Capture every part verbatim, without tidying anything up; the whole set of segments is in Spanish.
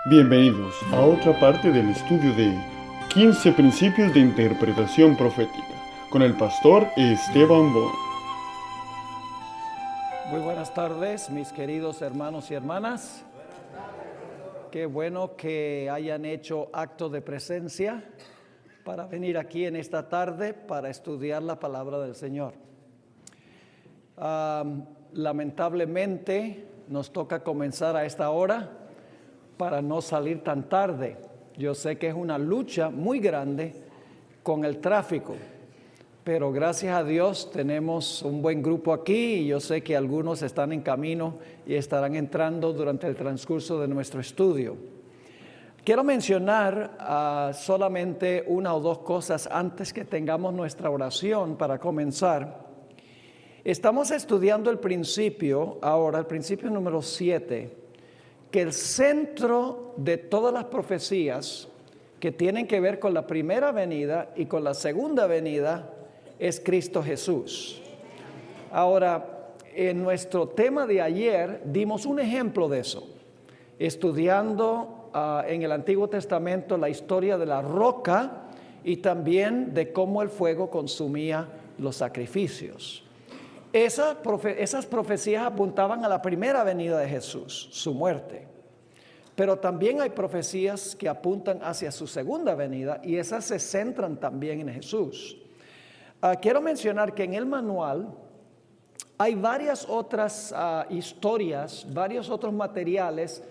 Bienvenidos a otra parte del estudio de quince Principios de Interpretación Profética con el pastor Esteban Bon. Muy buenas tardes, mis queridos hermanos y hermanas. Qué bueno que hayan hecho acto de presencia para venir aquí en esta tarde para estudiar la palabra del Señor. Um, lamentablemente nos toca comenzar a esta hora para no salir tan tarde. Yo sé que es una lucha muy grande con el tráfico, pero gracias a Dios tenemos un buen grupo aquí y yo sé que algunos están en camino y estarán entrando durante el transcurso de nuestro estudio. Quiero mencionar uh, solamente una o dos cosas antes que tengamos nuestra oración para comenzar. Estamos estudiando el principio, ahora el principio número siete, que el centro de todas las profecías que tienen que ver con la primera venida y con la segunda venida es Cristo Jesús. Ahora, en nuestro tema de ayer dimos un ejemplo de eso, estudiando uh, en el Antiguo Testamento la historia de la roca y también de cómo el fuego consumía los sacrificios. Esas, profe- esas profecías apuntaban a la primera venida de Jesús, su muerte. Pero también hay profecías que apuntan hacia su segunda venida y esas se centran también en Jesús. Uh, quiero mencionar que en el manual hay varias otras uh, historias, varios otros materiales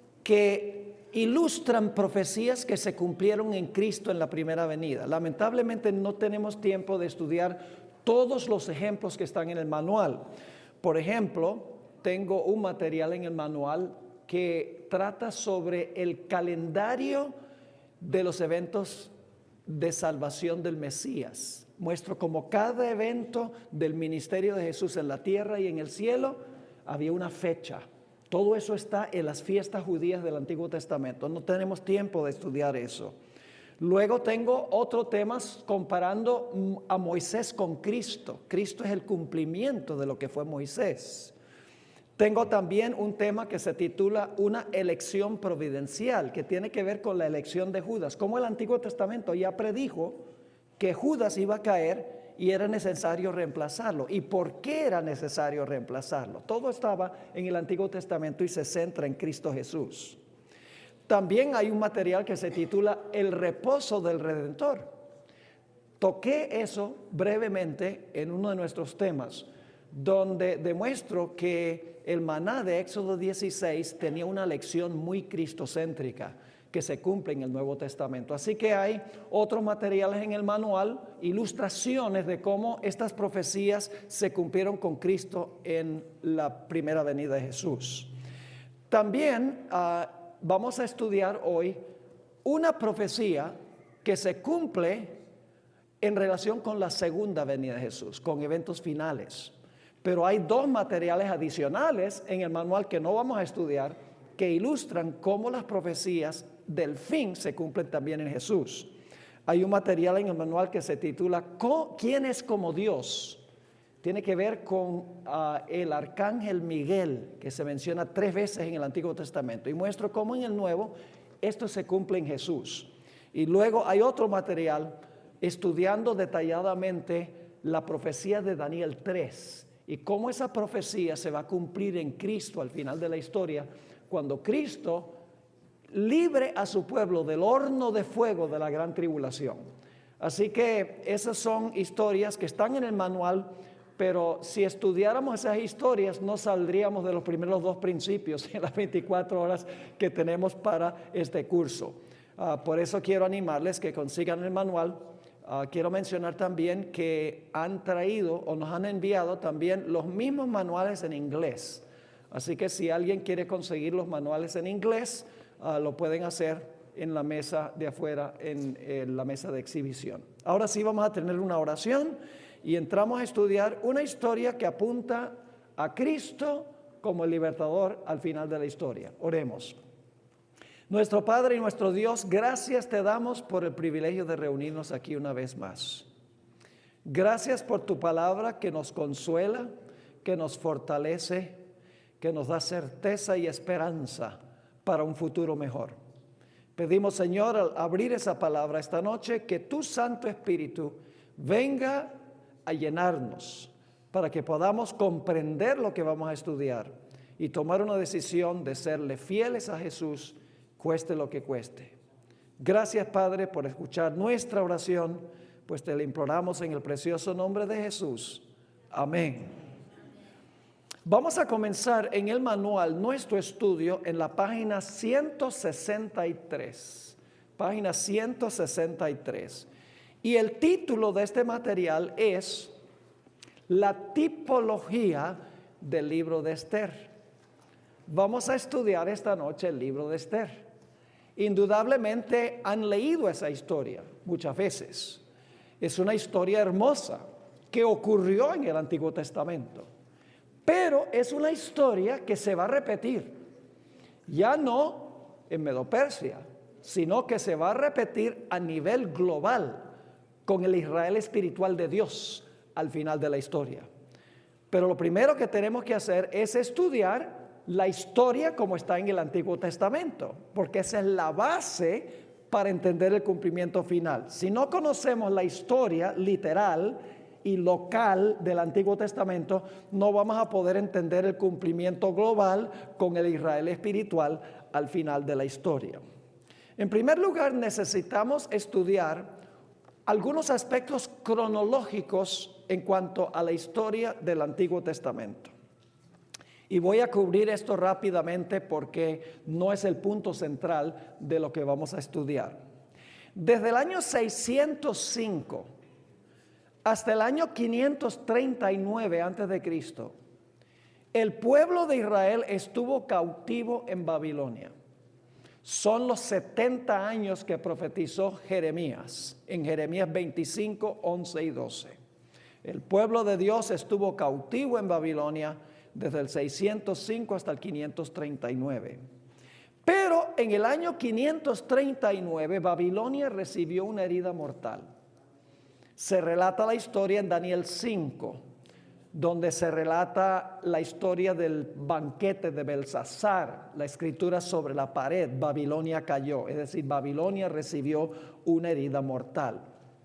que ilustran profecías que se cumplieron en Cristo en la primera venida. Lamentablemente no tenemos tiempo de estudiar todos los ejemplos que están en el manual. Por ejemplo, tengo un material en el manual que trata sobre el calendario de los eventos de salvación del Mesías. Muestro cómo cada evento del ministerio de Jesús en la tierra y en el cielo había una fecha. Todo eso está en las fiestas judías del Antiguo Testamento. No tenemos tiempo de estudiar eso. Luego tengo otro tema comparando a Moisés con Cristo. Cristo es el cumplimiento de lo que fue Moisés. Tengo también un tema que se titula Una elección providencial, que tiene que ver con la elección de Judas. Como el Antiguo Testamento ya predijo que Judas iba a caer y era necesario reemplazarlo. ¿Y por qué era necesario reemplazarlo? Todo estaba en el Antiguo Testamento y se centra en Cristo Jesús. También hay un material que se titula El reposo del Redentor. Toqué eso brevemente en uno de nuestros temas, donde demuestro que el maná de Éxodo dieciséis tenía una lección muy cristocéntrica que se cumple en el Nuevo Testamento. Así que hay otros materiales en el manual, ilustraciones de cómo estas profecías se cumplieron con Cristo en la primera venida de Jesús. También uh, vamos a estudiar hoy una profecía que se cumple en relación con la segunda venida de Jesús, con eventos finales. Pero hay dos materiales adicionales en el manual que no vamos a estudiar que ilustran cómo las profecías del fin se cumplen también en Jesús. Hay un material en el manual que se titula ¿Quién es como Dios? Tiene que ver con uh, el arcángel Miguel, que se menciona tres veces en el Antiguo Testamento. Y muestro cómo en el Nuevo esto se cumple en Jesús. Y luego hay otro material estudiando detalladamente la profecía de Daniel tres y cómo esa profecía se va a cumplir en Cristo al final de la historia, cuando Cristo libre a su pueblo del horno de fuego de la gran tribulación. Así que esas son historias que están en el manual, pero si estudiáramos esas historias no saldríamos de los primeros dos principios en las veinticuatro horas que tenemos para este curso. Uh, por eso quiero animarles que consigan el manual. Uh, quiero mencionar también que han traído o nos han enviado también los mismos manuales en inglés. Así que si alguien quiere conseguir los manuales en inglés, uh, lo pueden hacer en la mesa de afuera, en, en la mesa de exhibición. Ahora sí vamos a tener una oración y entramos a estudiar una historia que apunta a Cristo como el libertador al final de la historia. Oremos. Nuestro Padre y nuestro Dios, gracias te damos por el privilegio de reunirnos aquí una vez más. Gracias por tu palabra que nos consuela, que nos fortalece, que nos da certeza y esperanza para un futuro mejor. Pedimos, Señor, al abrir esa palabra esta noche, que tu Santo Espíritu venga a llenarnos para que podamos comprender lo que vamos a estudiar y tomar una decisión de serle fieles a Jesús, cueste lo que cueste. Gracias, Padre, por escuchar nuestra oración, pues te la imploramos en el precioso nombre de Jesús. Amén. Vamos a comenzar en el manual nuestro estudio en la página ciento sesenta y tres. Página ciento sesenta y tres. Y el título de este material es La tipología del libro de Esther. Vamos a estudiar esta noche el libro de Esther. Indudablemente han leído esa historia muchas veces. Es una historia hermosa que ocurrió en el Antiguo Testamento. Pero es una historia que se va a repetir. Ya no en Medo-Persia, sino que se va a repetir a nivel global con el Israel espiritual de Dios al final de la historia. Pero lo primero que tenemos que hacer es estudiar la historia como está en el Antiguo Testamento, porque esa es la base para entender el cumplimiento final. Si no conocemos la historia literal y local del Antiguo Testamento, no vamos a poder entender el cumplimiento global con el Israel espiritual al final de la historia. En primer lugar, necesitamos estudiar algunos aspectos cronológicos en cuanto a la historia del Antiguo Testamento. Y voy a cubrir esto rápidamente porque no es el punto central de lo que vamos a estudiar. Desde el año seiscientos cinco hasta el año quinientos treinta y nueve antes de Cristo, el pueblo de Israel estuvo cautivo en Babilonia. Son los setenta años que profetizó Jeremías, en Jeremías veinticinco, once y doce. El pueblo de Dios estuvo cautivo en Babilonia desde el seiscientos cinco hasta el quinientos treinta y nueve. Pero en el año quinientos treinta y nueve, Babilonia recibió una herida mortal. Se relata la historia en Daniel cinco, donde se relata la historia del banquete de Belsasar, la escritura sobre la pared, Babilonia cayó, es decir, Babilonia recibió una herida mortal.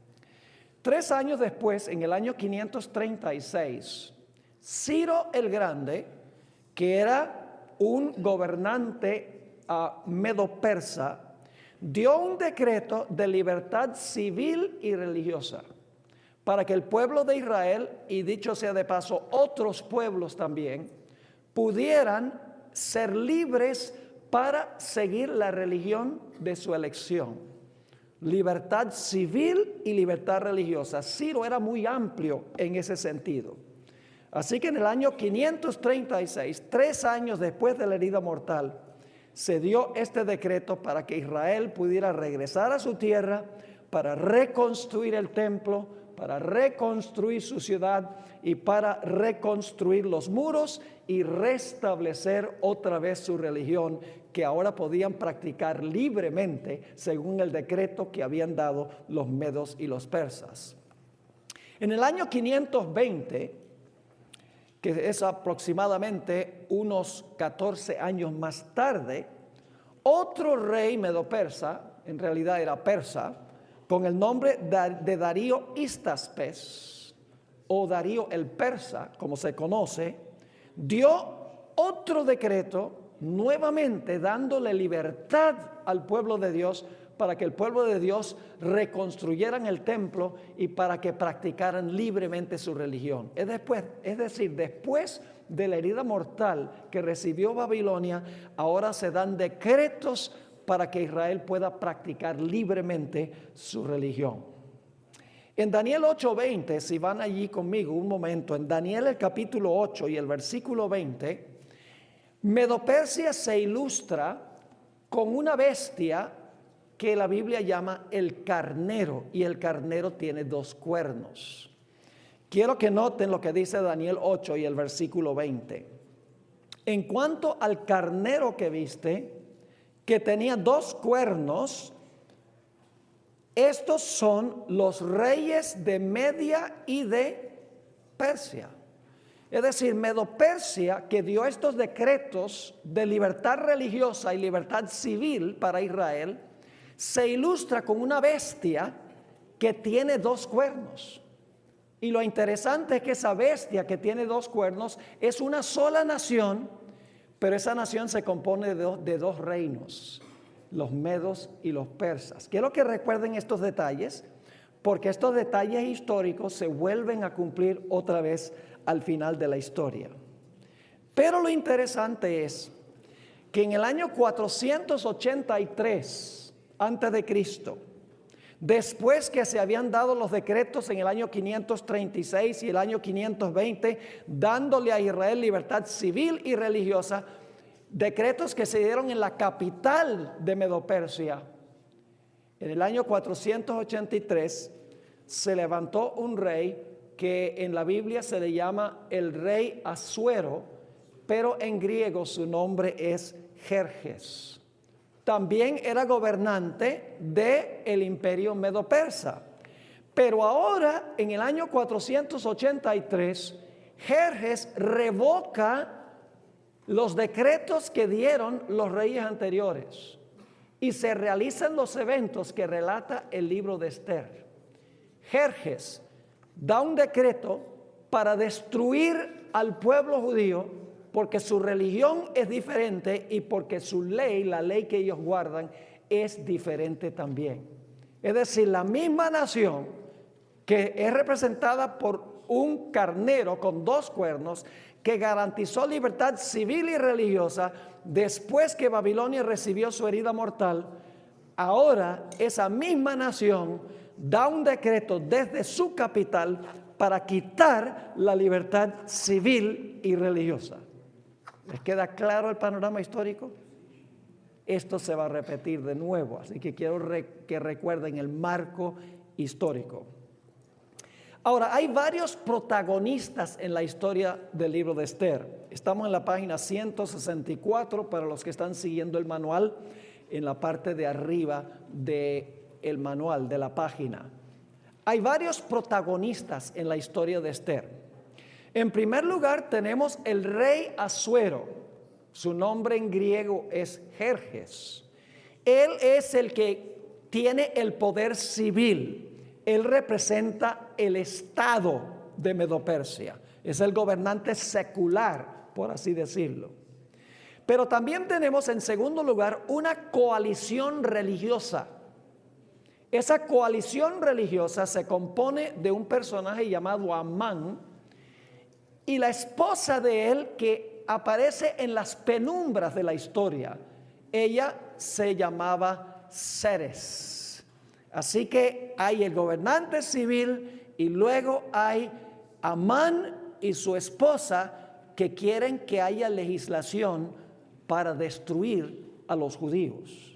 Tres años después, en el año quinientos treinta y seis, Ciro el Grande, que era un gobernante uh, medo-persa, dio un decreto de libertad civil y religiosa para que el pueblo de Israel, y dicho sea de paso, otros pueblos también, pudieran ser libres para seguir la religión de su elección. Libertad civil y libertad religiosa. Ciro era muy amplio en ese sentido. Así que en el año quinientos treinta y seis, tres años después de la herida mortal, se dio este decreto para que Israel pudiera regresar a su tierra, para reconstruir el templo, para reconstruir su ciudad y para reconstruir los muros y restablecer otra vez su religión, que ahora podían practicar libremente según el decreto que habían dado los medos y los persas. En el año quinientos veinte, que es aproximadamente unos catorce años más tarde, otro rey medo-persa, en realidad era persa, con el nombre de Darío Histaspes, o Darío el Persa, como se conoce, dio otro decreto, nuevamente dándole libertad al pueblo de Dios, para que el pueblo de Dios reconstruyeran el templo y para que practicaran libremente su religión. Es, después, es decir, después de la herida mortal que recibió Babilonia, ahora se dan decretos para que Israel pueda practicar libremente su religión. En Daniel ocho veinte, si van allí conmigo un momento, en Daniel el capítulo ocho y el versículo veinte, Medo-Persia se ilustra con una bestia que la Biblia llama el carnero, y el carnero tiene dos cuernos. Quiero que noten lo que dice Daniel ocho y el versículo veinte. En cuanto al carnero que viste, que tenía dos cuernos, estos son los reyes de Media y de Persia. Es decir, Medo-Persia, que dio estos decretos de libertad religiosa y libertad civil para Israel, se ilustra con una bestia que tiene dos cuernos. Y lo interesante es que esa bestia que tiene dos cuernos es una sola nación, pero esa nación se compone de dos, de dos reinos, los medos y los persas. Quiero que recuerden estos detalles, porque estos detalles históricos se vuelven a cumplir otra vez al final de la historia. Pero lo interesante es que en el año cuatrocientos ochenta y tres antes de Cristo, después que se habían dado los decretos en el año quinientos treinta y seis y el año quinientos veinte, dándole a Israel libertad civil y religiosa, decretos que se dieron en la capital de Medo-Persia, en el año cuatrocientos ochenta y tres se levantó un rey que en la Biblia se le llama el rey Asuero, pero en griego su nombre es Jerjes. También era gobernante del imperio medo-persa. Pero ahora, en el año cuatrocientos ochenta y tres, Jerjes revoca los decretos que dieron los reyes anteriores y se realizan los eventos que relata el libro de Esther. Jerjes da un decreto para destruir al pueblo judío porque su religión es diferente y porque su ley, la ley que ellos guardan, es diferente también. Es decir, la misma nación que es representada por un carnero con dos cuernos que garantizó libertad civil y religiosa después que Babilonia recibió su herida mortal, ahora esa misma nación da un decreto desde su capital para quitar la libertad civil y religiosa. ¿Les queda claro el panorama histórico? Esto se va a repetir de nuevo, así que quiero re- que recuerden el marco histórico. Ahora, hay varios protagonistas en la historia del libro de Esther. Estamos en la página ciento sesenta y cuatro para los que están siguiendo el manual, en la parte de arriba del manual, de la página. Hay varios protagonistas en la historia de Esther. En primer lugar tenemos el rey Asuero. Su nombre en griego es Jerjes. Él es el que tiene el poder civil. Él representa el estado de Medo-Persia. Es el gobernante secular, por así decirlo. Pero también tenemos en segundo lugar una coalición religiosa. Esa coalición religiosa se compone de un personaje llamado Amán y la esposa de él que aparece en las penumbras de la historia. Ella se llamaba Ceres. Así que hay el gobernante civil y luego hay Amán y su esposa que quieren que haya legislación para destruir a los judíos.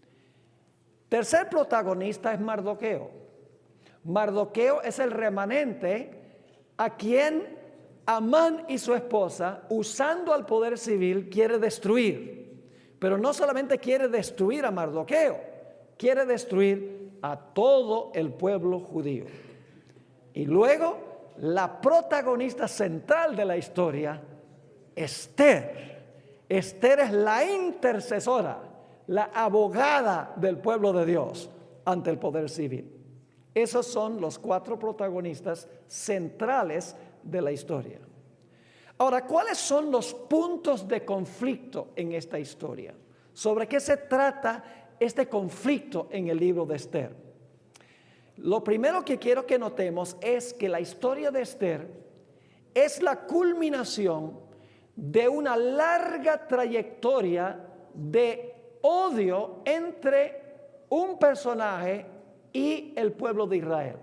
Tercer protagonista es Mardoqueo. Mardoqueo es el remanente a quien Amán y su esposa, usando al poder civil, quiere destruir. Pero no solamente quiere destruir a Mardoqueo, quiere destruir a todo el pueblo judío. Y luego, la protagonista central de la historia, Esther. Esther es la intercesora, la abogada del pueblo de Dios ante el poder civil. Esos son los cuatro protagonistas centrales de la historia. Ahora, ¿cuáles son los puntos de conflicto en esta historia? ¿Sobre qué se trata este conflicto en el libro de Esther? Lo primero que quiero que notemos es que la historia de Esther es la culminación de una larga trayectoria de odio entre un personaje y el pueblo de Israel.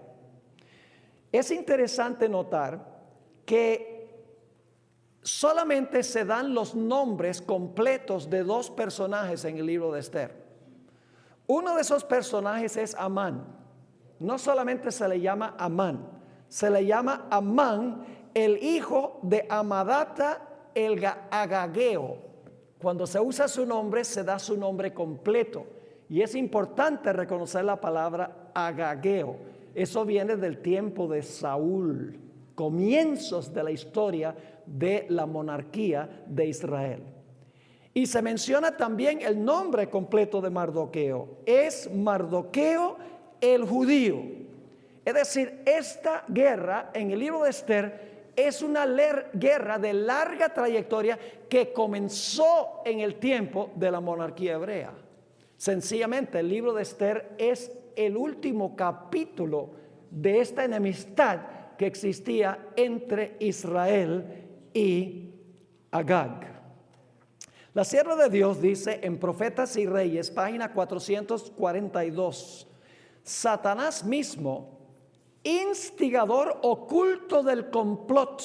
Es interesante notar que solamente se dan los nombres completos de dos personajes en el libro de Esther. Uno de esos personajes es Amán. No solamente se le llama Amán, se le llama Amán, el hijo de Amadata el Agageo. Cuando se usa su nombre, se da su nombre completo. Y es importante reconocer la palabra Agageo. Eso viene del tiempo de Saúl comienzos de la historia de la monarquía de Israel. Y se menciona también el nombre completo de Mardoqueo. Es Mardoqueo el judío. Es decir, esta guerra en el libro de Esther es una guerra de larga trayectoria que comenzó en el tiempo de la monarquía hebrea. Sencillamente, el libro de Esther es el último capítulo de esta enemistad que existía entre Israel y Agag. La sierva de Dios dice en Profetas y Reyes, página cuatrocientos cuarenta y dos, Satanás mismo, instigador oculto del complot,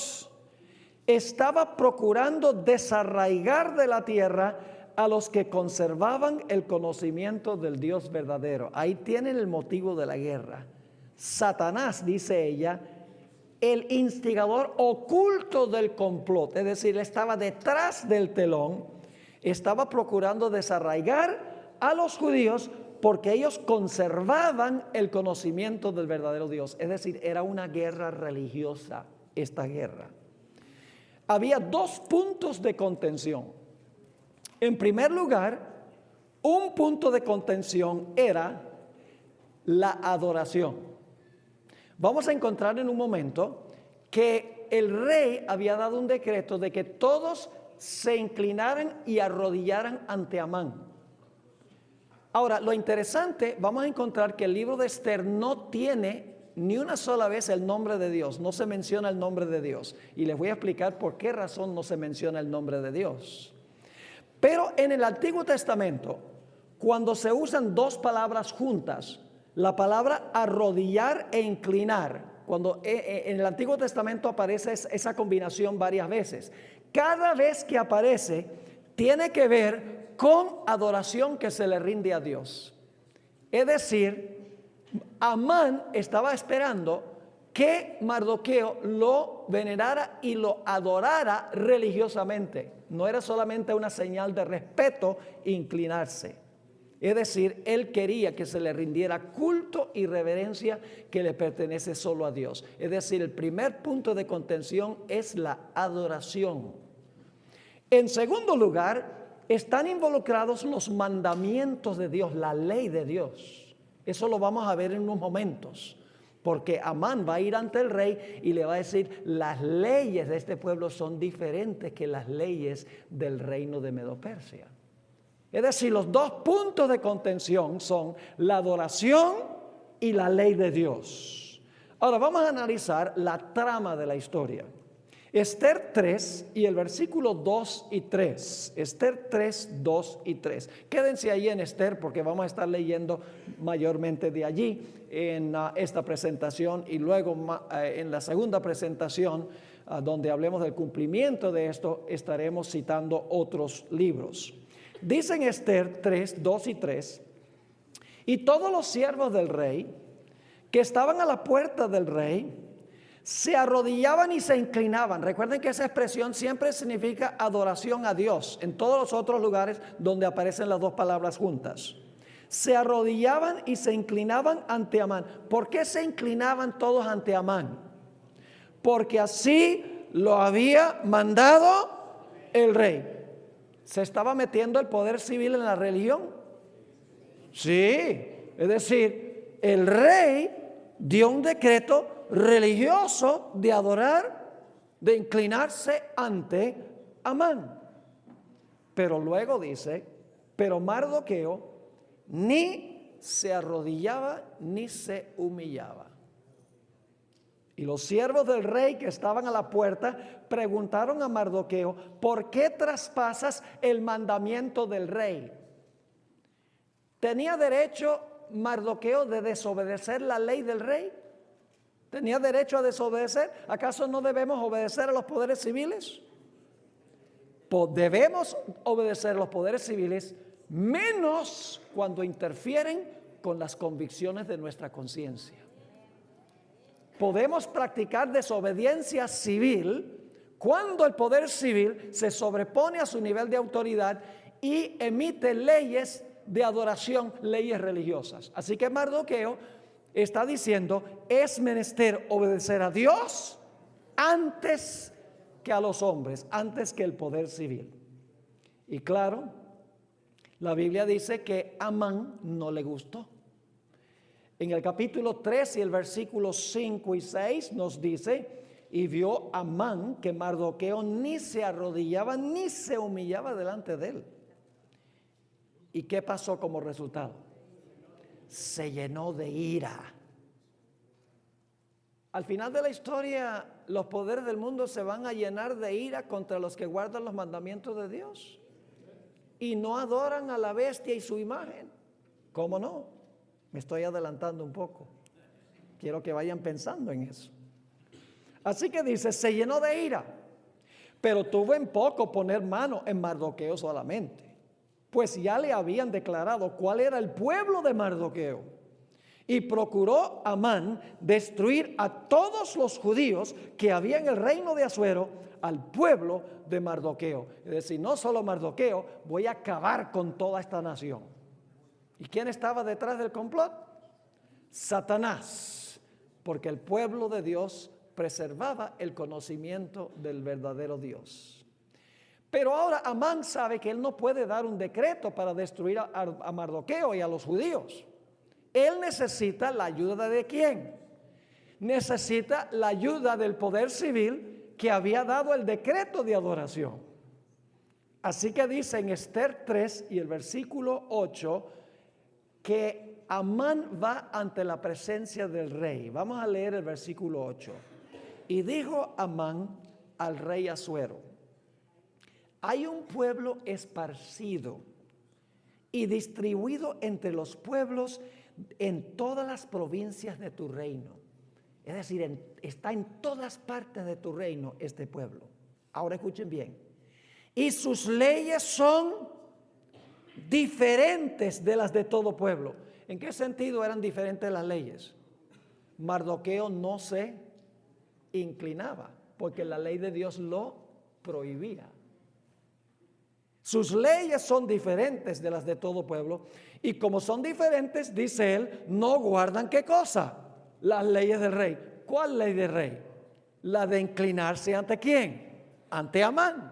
estaba procurando desarraigar de la tierra a los que conservaban el conocimiento del Dios verdadero. Ahí tienen el motivo de la guerra. Satanás, dice ella, el instigador oculto del complot, es decir, estaba detrás del telón, estaba procurando desarraigar a los judíos porque ellos conservaban el conocimiento del verdadero Dios. Es decir, era una guerra religiosa esta guerra. Había dos puntos de contención. En primer lugar, un punto de contención era la adoración. Vamos a encontrar en un momento que el rey había dado un decreto de que todos se inclinaran y arrodillaran ante Amán. Ahora, lo interesante, vamos a encontrar que el libro de Esther no tiene ni una sola vez el nombre de Dios, no se menciona el nombre de Dios. Y les voy a explicar por qué razón no se menciona el nombre de Dios. Pero en el Antiguo Testamento, cuando se usan dos palabras juntas, la palabra arrodillar e inclinar, cuando en el Antiguo Testamento aparece esa combinación varias veces, cada vez que aparece tiene que ver con adoración que se le rinde a Dios. Es decir, Amán estaba esperando que Mardoqueo lo venerara y lo adorara religiosamente. No era solamente una señal de respeto inclinarse. Es decir, él quería que se le rindiera culto y reverencia que le pertenece solo a Dios. Es decir, el primer punto de contención es la adoración. En segundo lugar, están involucrados los mandamientos de Dios, la ley de Dios. Eso lo vamos a ver en unos momentos, porque Amán va a ir ante el rey y le va a decir, las leyes de este pueblo son diferentes que las leyes del reino de Medo-Persia. Es decir, los dos puntos de contención son la adoración y la ley de Dios. Ahora vamos a analizar la trama de la historia. Esther tres y el versículo dos y tres. Esther tres, dos y tres. Quédense ahí en Esther porque vamos a estar leyendo mayormente de allí en uh, esta presentación y luego uh, en la segunda presentación uh, donde hablemos del cumplimiento de esto estaremos citando otros libros. Dicen Esther tres, dos y tres, y todos los siervos del rey que estaban a la puerta del rey se arrodillaban y se inclinaban. Recuerden que esa expresión siempre significa adoración a Dios en todos los otros lugares donde aparecen las dos palabras juntas. Se arrodillaban y se inclinaban ante Amán. ¿Por qué se inclinaban todos ante Amán? Porque así lo había mandado el rey. ¿Se estaba metiendo el poder civil en la religión? Sí, es decir, el rey dio un decreto religioso de adorar, de inclinarse ante Amán. Pero luego dice, pero Mardoqueo ni se arrodillaba ni se humillaba. Y los siervos del rey que estaban a la puerta preguntaron a Mardoqueo, ¿por qué traspasas el mandamiento del rey? ¿Tenía derecho Mardoqueo de desobedecer la ley del rey? ¿Tenía derecho a desobedecer? ¿Acaso no debemos obedecer a los poderes civiles? Pues debemos obedecer a los poderes civiles, menos cuando interfieren con las convicciones de nuestra conciencia. Podemos practicar desobediencia civil cuando el poder civil se sobrepone a su nivel de autoridad y emite leyes de adoración, leyes religiosas. Así que Mardoqueo está diciendo, es menester obedecer a Dios antes que a los hombres, antes que el poder civil. Y claro, la Biblia dice que a Amán no le gustó. En el capítulo tres y el versículo cinco y seis nos dice: y vio Amán que Mardoqueo ni se arrodillaba ni se humillaba delante de él. ¿Y qué pasó como resultado? Se llenó de ira. Al final de la historia, los poderes del mundo se van a llenar de ira contra los que guardan los mandamientos de Dios y no adoran a la bestia y su imagen. ¿Cómo no? Me estoy adelantando un poco. Quiero que vayan pensando en eso. Así que dice, se llenó de ira, pero tuvo en poco poner mano en Mardoqueo solamente, pues ya le habían declarado cuál era el pueblo de Mardoqueo. Y procuró Amán destruir a todos los judíos que había en el reino de Asuero, al pueblo de Mardoqueo. Es decir, no solo Mardoqueo, voy a acabar con toda esta nación. ¿Y quién estaba detrás del complot? Satanás, porque el pueblo de Dios preservaba el conocimiento del verdadero Dios. Pero ahora Amán sabe que él no puede dar un decreto para destruir a, a Mardoqueo y a los judíos. Él necesita la ayuda de ¿quién? Necesita la ayuda del poder civil que había dado el decreto de adoración. Así que dice en Esther tres y el versículo ocho que Amán va ante la presencia del rey. Vamos a leer el versículo ocho. Y dijo Amán al rey Asuero: hay un pueblo esparcido y distribuido entre los pueblos en todas las provincias de tu reino. Es decir, en, está en todas partes de tu reino este pueblo. Ahora escuchen bien. Y sus leyes son diferentes de las de todo pueblo. ¿En qué sentido eran diferentes las leyes? Mardoqueo no se inclinaba porque la ley de Dios lo prohibía. Sus leyes son diferentes de las de todo pueblo, y como son diferentes, dice él, no guardan ¿qué cosa? Las leyes del rey. ¿Cuál ley del rey? La de inclinarse ante ¿quién? Ante Amán.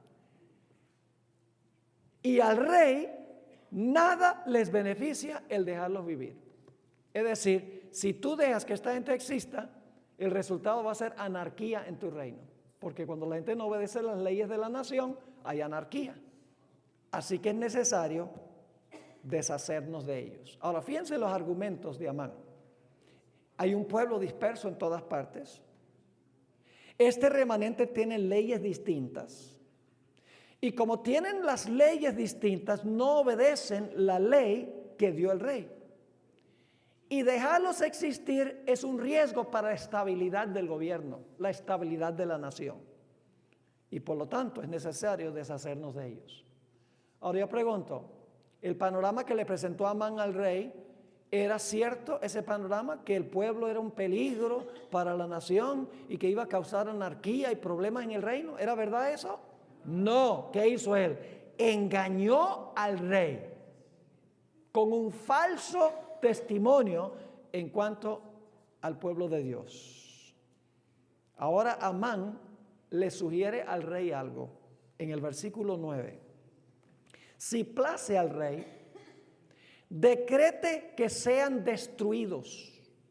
Y al rey nada les beneficia el dejarlos vivir. Es decir, si tú dejas que esta gente exista, el resultado va a ser anarquía en tu reino, porque cuando la gente no obedece las leyes de la nación, hay anarquía. Así que es necesario deshacernos de ellos. Ahora, fíjense los argumentos de Amán. Hay un pueblo disperso en todas partes. Este remanente tiene leyes distintas. Y como tienen las leyes distintas, no obedecen la ley que dio el rey. Y dejarlos existir es un riesgo para la estabilidad del gobierno, la estabilidad de la nación. Y por lo tanto es necesario deshacernos de ellos. Ahora yo pregunto, ¿el panorama que le presentó Amán al rey, era cierto ese panorama? ¿Que el pueblo era un peligro para la nación y que iba a causar anarquía y problemas en el reino? ¿Era verdad eso? No. ¿Qué hizo él? Engañó al rey con un falso testimonio en cuanto al pueblo de Dios. Ahora Amán le sugiere al rey algo en el versículo nueve. Si place al rey, decrete que sean destruidos,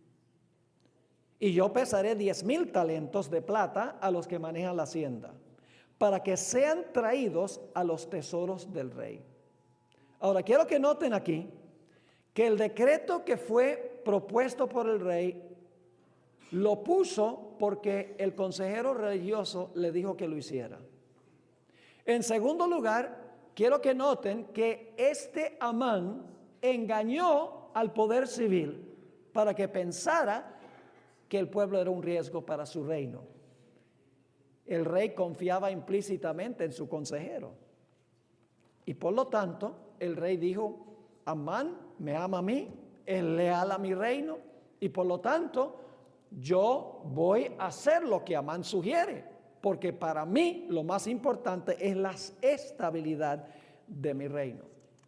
y yo pesaré diez mil talentos de plata a los que manejan la hacienda, para que sean traídos a los tesoros del rey. Ahora quiero que noten aquí que el decreto que fue propuesto por el rey lo puso porque el consejero religioso le dijo que lo hiciera. En segundo lugar, quiero que noten que este Amán engañó al poder civil para que pensara que el pueblo era un riesgo para su reino. El rey confiaba implícitamente en su consejero. Y por lo tanto, el rey dijo: Amán me ama a mí, es leal a mi reino, y por lo tanto, yo voy a hacer lo que Amán sugiere, porque para mí lo más importante es la estabilidad de mi reino.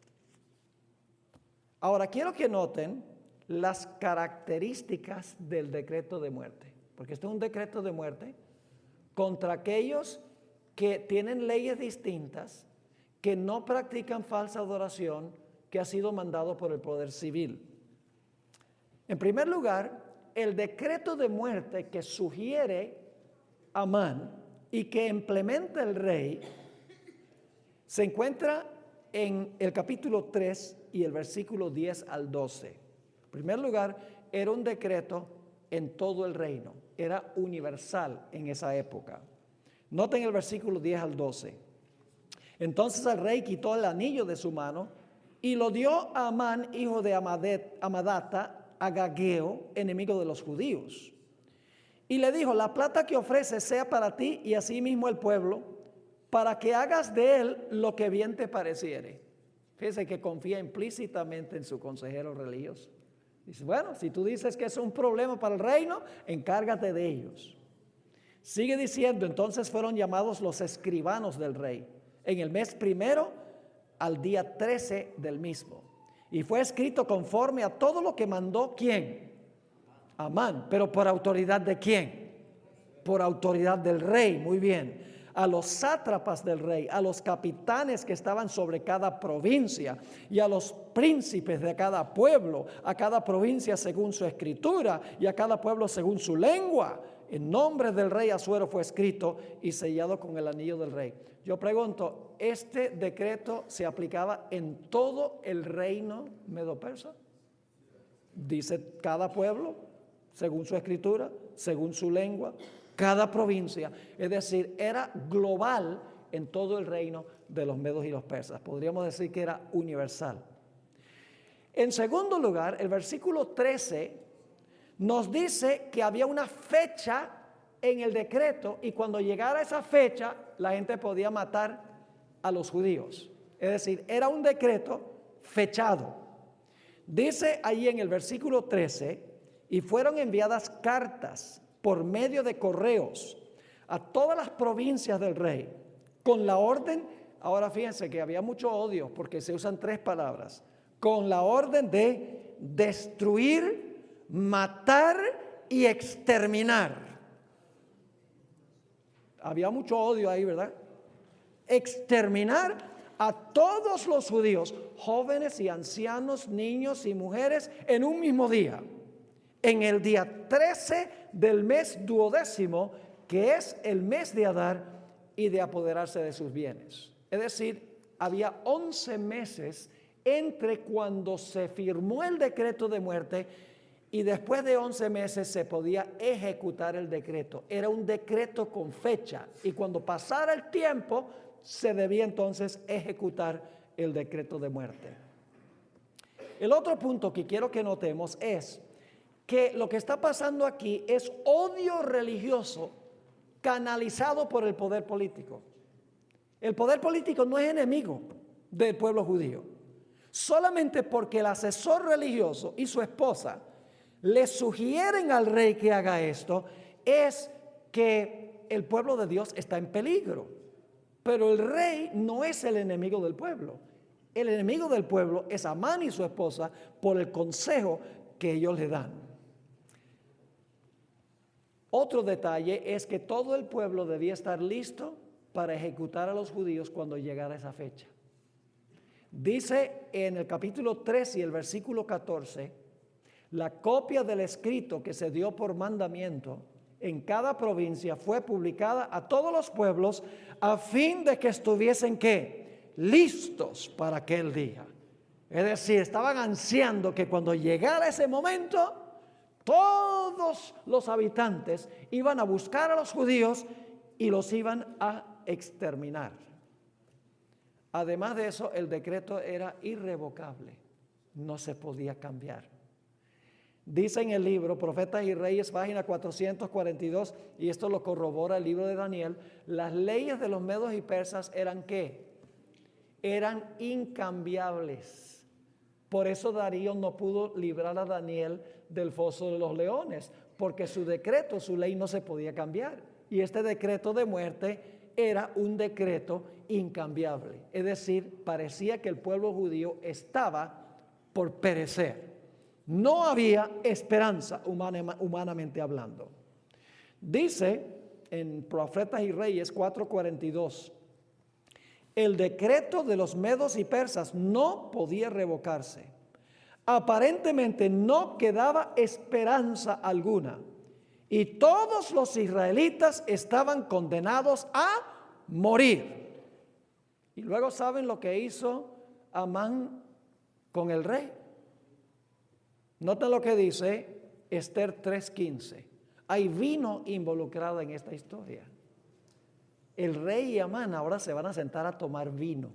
Ahora quiero que noten las características del decreto de muerte, porque este es un decreto de muerte contra aquellos que tienen leyes distintas, que no practican falsa adoración, que ha sido mandado por el poder civil. En primer lugar, el decreto de muerte que sugiere Amán y que implementa el rey se encuentra en el capítulo tres y el versículo diez al doce. En primer lugar, era un decreto en todo el reino, era universal en esa época. Noten el versículo diez al doce. Entonces el rey quitó el anillo de su mano y lo dio a Amán, hijo de Amadet, Amadata, Agageo, enemigo de los judíos. Y le dijo: la plata que ofreces sea para ti y asimismo el pueblo, para que hagas de él lo que bien te pareciere. Fíjese que confía implícitamente en su consejero religioso. Dice: bueno, si tú dices que es un problema para el reino, encárgate de ellos. Sigue diciendo: entonces fueron llamados los escribanos del rey en el mes primero al día trece del mismo. Y fue escrito conforme a todo lo que mandó ¿quién? Amán. ¿Pero por autoridad de quién? Por autoridad del rey. Muy bien. A los sátrapas del rey, a los capitanes que estaban sobre cada provincia y a los príncipes de cada pueblo, a cada provincia según su escritura y a cada pueblo según su lengua. En nombre del rey Asuero fue escrito y sellado con el anillo del rey. Yo pregunto, ¿este decreto se aplicaba en todo el reino medo-persa? Dice cada pueblo, según su escritura, según su lengua, cada provincia. Es decir, era global en todo el reino de los medos y los persas. Podríamos decir que era universal. En segundo lugar, el versículo trece nos dice que había una fecha en el decreto y cuando llegara esa fecha la gente podía matar a los judíos. Es decir, era un decreto fechado. Dice ahí en el versículo trece: y fueron enviadas cartas por medio de correos a todas las provincias del rey con la orden, ahora fíjense que había mucho odio porque se usan tres palabras, con la orden de destruir, matar y exterminar. Había mucho odio ahí, ¿verdad? Exterminar a todos los judíos, jóvenes y ancianos, niños y mujeres, en un mismo día. En el día trece del mes duodécimo, que es el mes de Adar, y de apoderarse de sus bienes. Es decir, había once meses entre cuando se firmó el decreto de muerte y después de once meses se podía ejecutar el decreto. Era un decreto con fecha y cuando pasara el tiempo se debía entonces ejecutar el decreto de muerte. El otro punto que quiero que notemos es que lo que está pasando aquí es odio religioso canalizado por el poder político. El poder político no es enemigo del pueblo judío. Solamente porque el asesor religioso y su esposa le sugieren al rey que haga esto, es que el pueblo de Dios está en peligro. Pero el rey no es el enemigo del pueblo. El enemigo del pueblo es Amán y su esposa por el consejo que ellos le dan. Otro detalle es que todo el pueblo debía estar listo para ejecutar a los judíos cuando llegara esa fecha. Dice en el capítulo tres y el versículo catorce, la copia del escrito que se dio por mandamiento en cada provincia fue publicada a todos los pueblos a fin de que estuviesen ¿qué? Listos para aquel día. Es decir, estaban ansiando que cuando llegara ese momento todos los habitantes iban a buscar a los judíos y los iban a exterminar. Además de eso, el decreto era irrevocable, no se podía cambiar. Dice en el libro Profetas y Reyes, página cuatrocientos cuarenta y dos, y esto lo corrobora el libro de Daniel, las leyes de los medos y persas eran ¿qué? Eran incambiables. Por eso Darío no pudo librar a Daniel del foso de los leones, porque su decreto, su ley no se podía cambiar. Y este decreto de muerte era un decreto incambiable. Es decir, parecía que el pueblo judío estaba por perecer. No había esperanza humana, humanamente hablando. Dice en Profetas y Reyes cuatro cuarenta y dos. El decreto de los medos y persas no podía revocarse. Aparentemente no quedaba esperanza alguna. Y todos los israelitas estaban condenados a morir. Y luego saben lo que hizo Amán con el rey. Noten lo que dice Esther tres quince. Hay vino involucrado en esta historia. El rey y Amán ahora se van a sentar a tomar vino.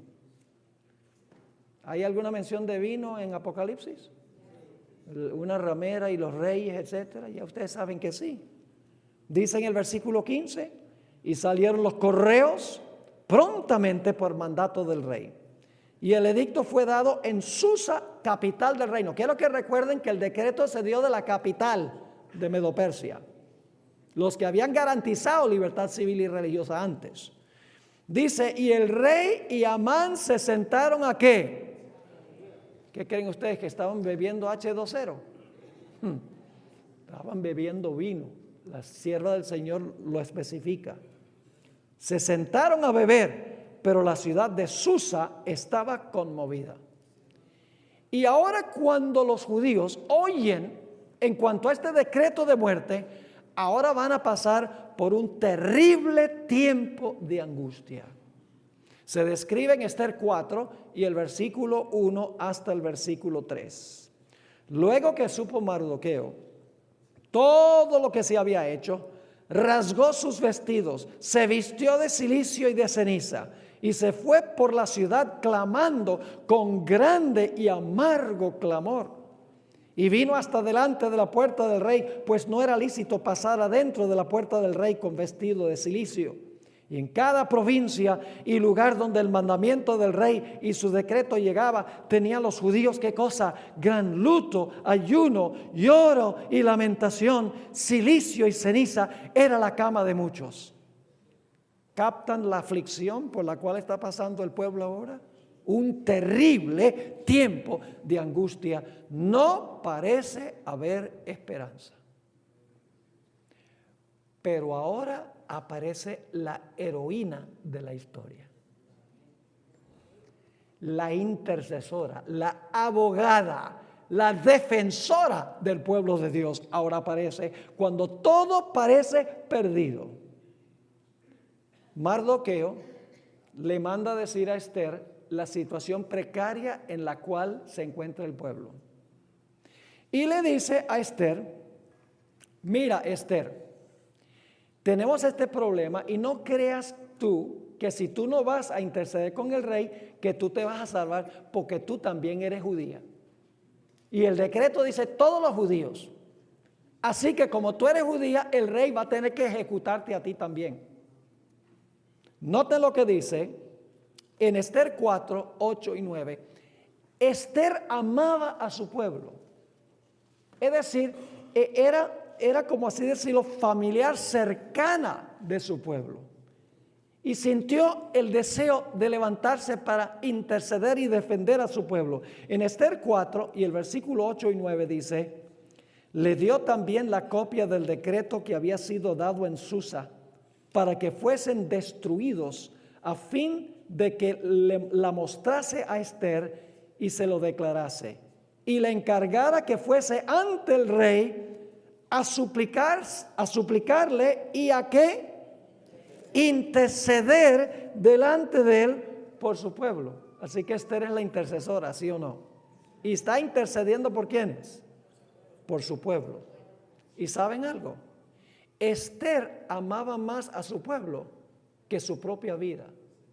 ¿Hay alguna mención de vino en Apocalipsis? Una ramera y los reyes, etcétera. Ya ustedes saben que sí. Dice en el versículo quince, y salieron los correos prontamente por mandato del rey. Y el edicto fue dado en Susa, capital del reino. Quiero que recuerden que el decreto se dio de la capital de Medopersia, los que habían garantizado libertad civil y religiosa antes. Dice, y el rey y Amán se sentaron a ¿qué? ¿Qué creen ustedes? ¿Que estaban bebiendo hache dos o? Hmm. Estaban bebiendo vino. La sierva del Señor lo especifica. Se sentaron a beber, pero la ciudad de Susa estaba conmovida. Y ahora cuando los judíos oyen en cuanto a este decreto de muerte, ahora van a pasar por un terrible tiempo de angustia. Se describe en Esther cuatro y el versículo uno hasta el versículo tres. Luego que supo Mardoqueo todo lo que se había hecho, rasgó sus vestidos, se vistió de cilicio y de ceniza y se fue por la ciudad clamando con grande y amargo clamor. Y vino hasta delante de la puerta del rey, pues no era lícito pasar adentro de la puerta del rey con vestido de cilicio. Y en cada provincia y lugar donde el mandamiento del rey y su decreto llegaba, tenían los judíos, ¿qué cosa? Gran luto, ayuno, lloro y lamentación, cilicio y ceniza, era la cama de muchos. ¿Captan la aflicción por la cual está pasando el pueblo ahora? Un terrible tiempo de angustia. No parece haber esperanza. Pero ahora aparece la heroína de la historia. La intercesora, la abogada, la defensora del pueblo de Dios. Ahora aparece cuando todo parece perdido. Mardoqueo le manda a decir a Esther la situación precaria en la cual se encuentra el pueblo. Y le dice a Esther, mira Esther, tenemos este problema y no creas tú que si tú no vas a interceder con el rey, que tú te vas a salvar porque tú también eres judía. Y el decreto dice todos los judíos. Así que como tú eres judía, el rey va a tener que ejecutarte a ti también. Noten lo que dice en Esther cuatro, ocho y nueve. Esther amaba a su pueblo. Es decir, era... era como así decirlo, familiar cercana de su pueblo. Y sintió el deseo de levantarse para interceder y defender a su pueblo. En Esther cuatro y el versículo ocho y nueve dice, le dio también la copia del decreto que había sido dado en Susa para que fuesen destruidos a fin de que le, la mostrase a Esther y se lo declarase. Y le encargara que fuese ante el rey a suplicar, a suplicarle y a qué interceder delante de él por su pueblo. Así que Esther es la intercesora, ¿sí o no? Y está intercediendo por quiénes, por su pueblo. ¿Y saben algo? Esther amaba más a su pueblo que su propia vida.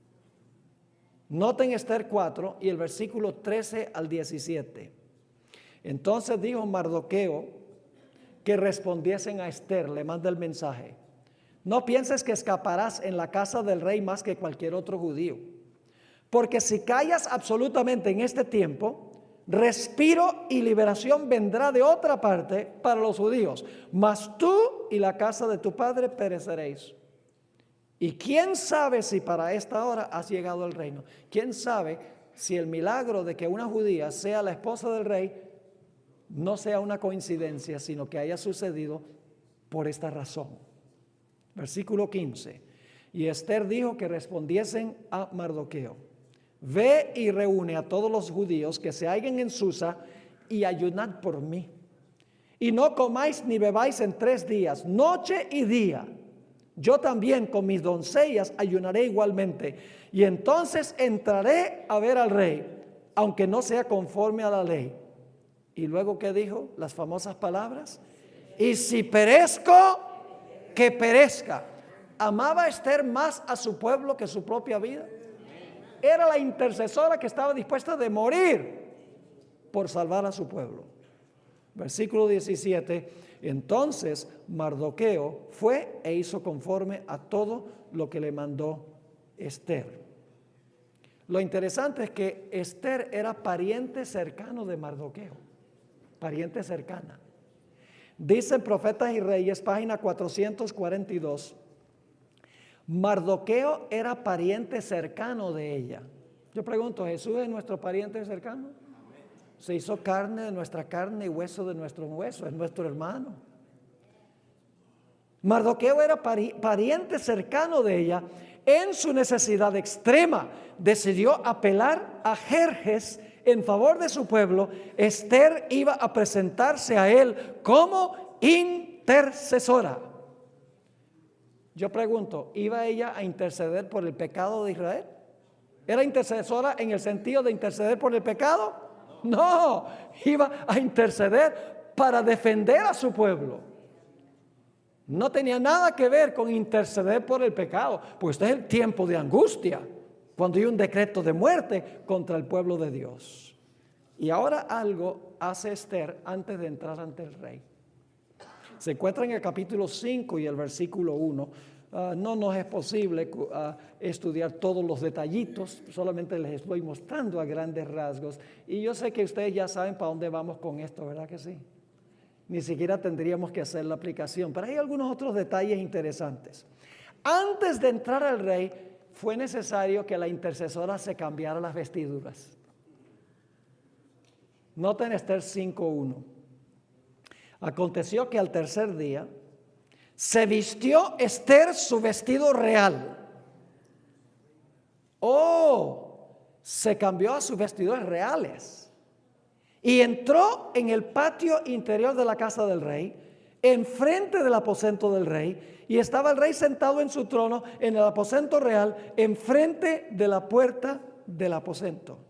Noten Esther cuatro y el versículo trece al diecisiete. Entonces dijo Mardoqueo que respondiesen a Esther, le manda el mensaje. No pienses que escaparás en la casa del rey más que cualquier otro judío, porque si callas absolutamente en este tiempo, respiro y liberación vendrá de otra parte para los judíos, mas tú y la casa de tu padre pereceréis. Y quién sabe si para esta hora has llegado al reino. Quién sabe si el milagro de que una judía sea la esposa del rey no sea una coincidencia, sino que haya sucedido por esta razón. Versículo quince. Y Esther dijo que respondiesen a Mardoqueo: ve y reúne a todos los judíos que se hallen en Susa y ayunad por mí. Y no comáis ni bebáis en tres días, noche y día. Yo también con mis doncellas ayunaré igualmente. Y entonces entraré a ver al rey, aunque no sea conforme a la ley. Y luego, ¿qué dijo? Las famosas palabras: y si perezco, que perezca. ¿Amaba Esther más a su pueblo que su propia vida? Era la intercesora que estaba dispuesta de morir por salvar a su pueblo. Versículo diecisiete. Entonces Mardoqueo fue e hizo conforme a todo lo que le mandó Esther. Lo interesante es que Esther era pariente cercano de Mardoqueo, pariente cercana. Dice Profetas y Reyes, página cuatrocientos cuarenta y dos, Mardoqueo era pariente cercano de ella. Yo pregunto, ¿Jesús es nuestro pariente cercano? Se hizo carne de nuestra carne y hueso de nuestro hueso, es nuestro hermano. Mardoqueo era pari- pariente cercano de ella. En su necesidad extrema decidió apelar a Jerjes en favor de su pueblo. Esther iba a presentarse a él como intercesora. Yo pregunto, ¿iba ella a interceder por el pecado de Israel? ¿Era intercesora en el sentido de interceder por el pecado? No, iba a interceder para defender a su pueblo. No tenía nada que ver con interceder por el pecado, pues este es el tiempo de angustia, cuando hay un decreto de muerte contra el pueblo de Dios. Y ahora algo hace Esther antes de entrar ante el rey. Se encuentra en el capítulo cinco y el versículo uno. Uh, no nos es posible uh, estudiar todos los detallitos, solamente les estoy mostrando a grandes rasgos. Y yo sé que ustedes ya saben para dónde vamos con esto, ¿verdad que sí? Ni siquiera tendríamos que hacer la aplicación, pero hay algunos otros detalles interesantes. Antes de entrar al rey, fue necesario que la intercesora se cambiara las vestiduras. Noten Esther cinco uno. Aconteció que al tercer día se vistió Esther su vestido real. Oh, se cambió a sus vestidos reales. Y entró en el patio interior de la casa del rey, enfrente del aposento del rey, y estaba el rey sentado en su trono en el aposento real, enfrente de la puerta del aposento.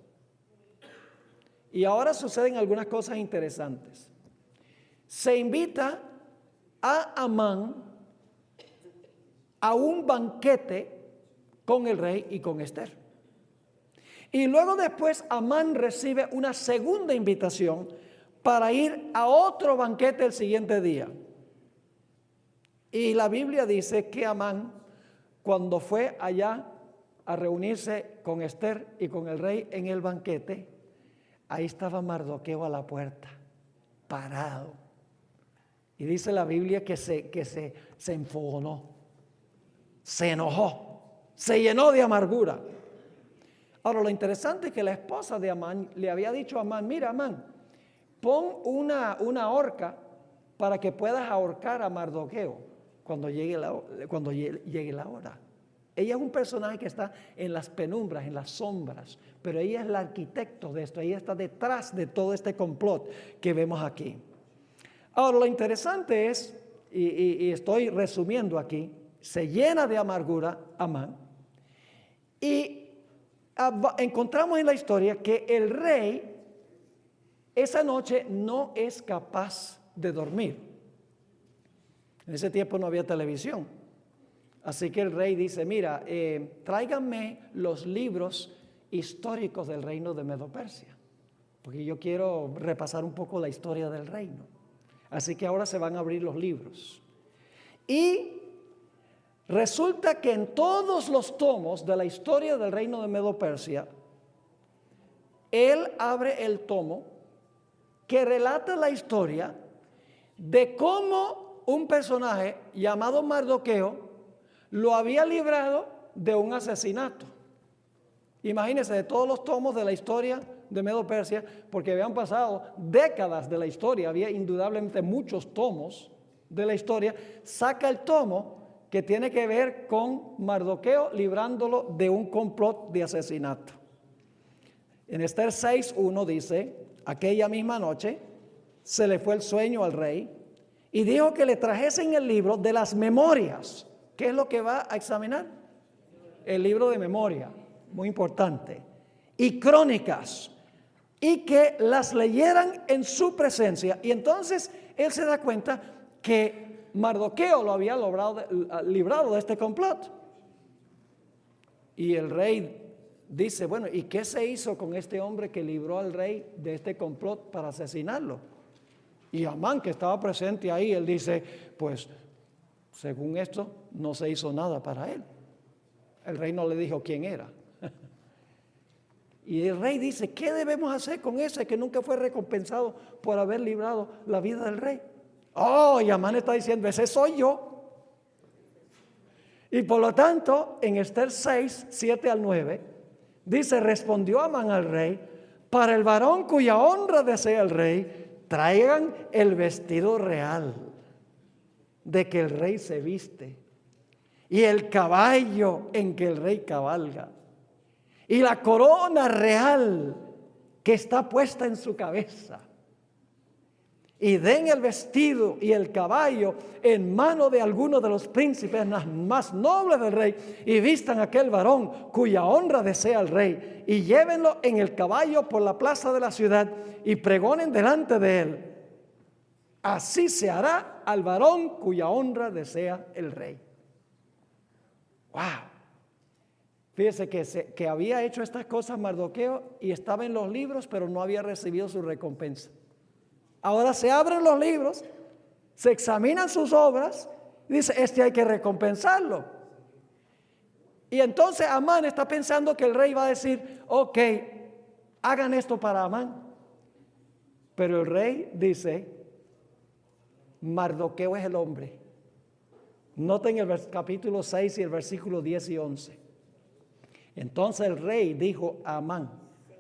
Y ahora suceden algunas cosas interesantes. Se invita a Amán a un banquete con el rey y con Esther. Y luego después Amán recibe una segunda invitación para ir a otro banquete el siguiente día. Y la Biblia dice que Amán, cuando fue allá a reunirse con Esther y con el rey en el banquete, ahí estaba Mardoqueo a la puerta, parado. Y dice la Biblia que se, que se, se enfogonó, se enojó, se llenó de amargura. Ahora, lo interesante es que la esposa de Amán le había dicho a Amán: mira, Amán, pon una, una horca para que puedas ahorcar a Mardoqueo cuando llegue la, cuando llegue la hora. Ella es un personaje que está en las penumbras, en las sombras, pero ella es la arquitecto de esto, ella está detrás de todo este complot que vemos aquí. Ahora, lo interesante es, y, y, y estoy resumiendo aquí, se llena de amargura Amán, y encontramos en la historia que el rey esa noche no es capaz de dormir. En ese tiempo no había televisión, así que el rey dice: mira, eh, tráiganme los libros históricos del reino de Medo-Persia, porque yo quiero repasar un poco la historia del reino. Así que ahora se van a abrir los libros. Y resulta que en todos los tomos de la historia del reino de Medo-Persia, él abre el tomo que relata la historia de cómo un personaje llamado Mardoqueo lo había librado de un asesinato. Imagínense, de todos los tomos de la historia de Medo-Persia, porque habían pasado décadas de la historia, había indudablemente muchos tomos de la historia, saca el tomo que tiene que ver con Mardoqueo librándolo de un complot de asesinato. En Esther seis uno dice: aquella misma noche se le fue el sueño al rey y dijo que le trajesen el libro de las memorias. ¿Qué es lo que va a examinar? El libro de memoria, muy importante, y crónicas, y que las leyeran en su presencia. Y entonces él se da cuenta que Mardoqueo lo había logrado, librado de este complot. Y el rey dice: bueno, ¿y qué se hizo con este hombre que libró al rey de este complot para asesinarlo? Y Amán, que estaba presente ahí, él dice: pues según esto no se hizo nada para él. El rey no le dijo quién era. Y el rey dice: ¿qué debemos hacer con ese que nunca fue recompensado por haber librado la vida del rey? Oh, y Amán está diciendo: ese soy yo. Y por lo tanto, en Esther seis, siete al nueve, dice: respondió Amán al rey: para el varón cuya honra desea el rey, traigan el vestido real de que el rey se viste, y el caballo en que el rey cabalga, y la corona real que está puesta en su cabeza. Y den el vestido y el caballo en mano de alguno de los príncipes más nobles del rey, y vistan a aquel varón cuya honra desea el rey, y llévenlo en el caballo por la plaza de la ciudad, y pregonen delante de él: así se hará al varón cuya honra desea el rey. Wow. Fíjese que, se, que había hecho estas cosas Mardoqueo y estaba en los libros, pero no había recibido su recompensa. Ahora se abren los libros, se examinan sus obras, y dice: este hay que recompensarlo. Y entonces Amán está pensando que el rey va a decir: ok, hagan esto para Amán. Pero el rey dice: Mardoqueo es el hombre. Noten el capítulo seis y el versículo diez y once. Entonces el rey dijo a Amán: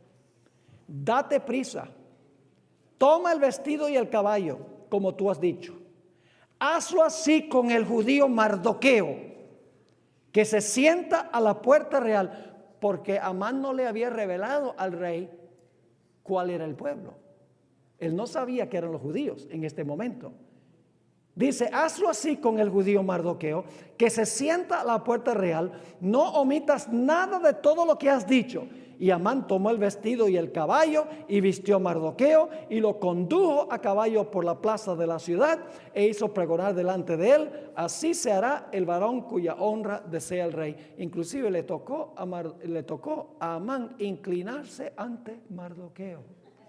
date prisa, toma el vestido y el caballo, como tú has dicho. Hazlo así con el judío Mardoqueo, que se sienta a la puerta real, porque Amán no le había revelado al rey cuál era el pueblo. Él no sabía que eran los judíos en este momento. Dice: hazlo así con el judío Mardoqueo, que se sienta a la puerta real, no omitas nada de todo lo que has dicho. Y Amán tomó el vestido y el caballo y vistió a Mardoqueo y lo condujo a caballo por la plaza de la ciudad e hizo pregonar delante de él: así se hará el varón cuya honra desea el rey. Inclusive le tocó a, Mar, le tocó a Amán inclinarse ante Mardoqueo,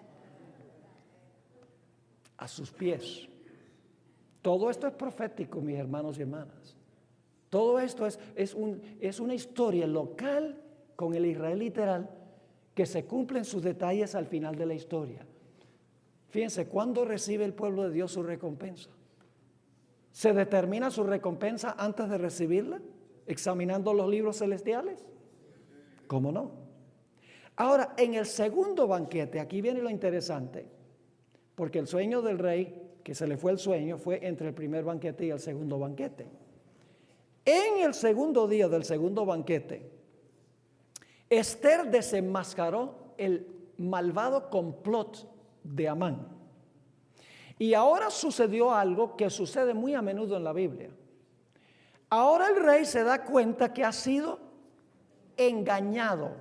a sus pies. Todo esto es profético, mis hermanos y hermanas. Todo esto es, es, un, es una historia local con el Israel literal, que se cumplen sus detalles al final de la historia. Fíjense, ¿cuándo recibe el pueblo de Dios su recompensa? ¿Se determina su recompensa antes de recibirla? ¿Examinando los libros celestiales? ¿Cómo no? Ahora, en el segundo banquete, aquí viene lo interesante, porque el sueño del rey, que se le fue el sueño, fue entre el primer banquete y el segundo banquete. En el segundo día del segundo banquete, Esther desenmascaró el malvado complot de Amán. Y ahora sucedió algo que sucede muy a menudo en la Biblia. Ahora el rey se da cuenta que ha sido engañado.